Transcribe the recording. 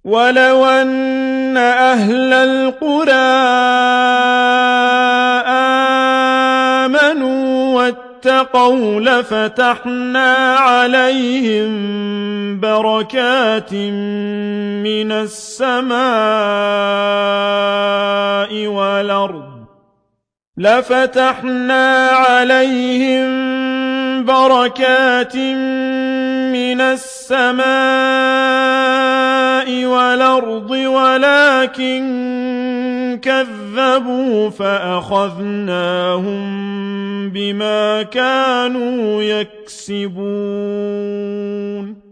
ولو أن أهل القرى آمنوا واتقوا لفتحنا عليهم بركات من السماء والأرض ولكن كذبوا فأخذناهم بما كانوا يكسبون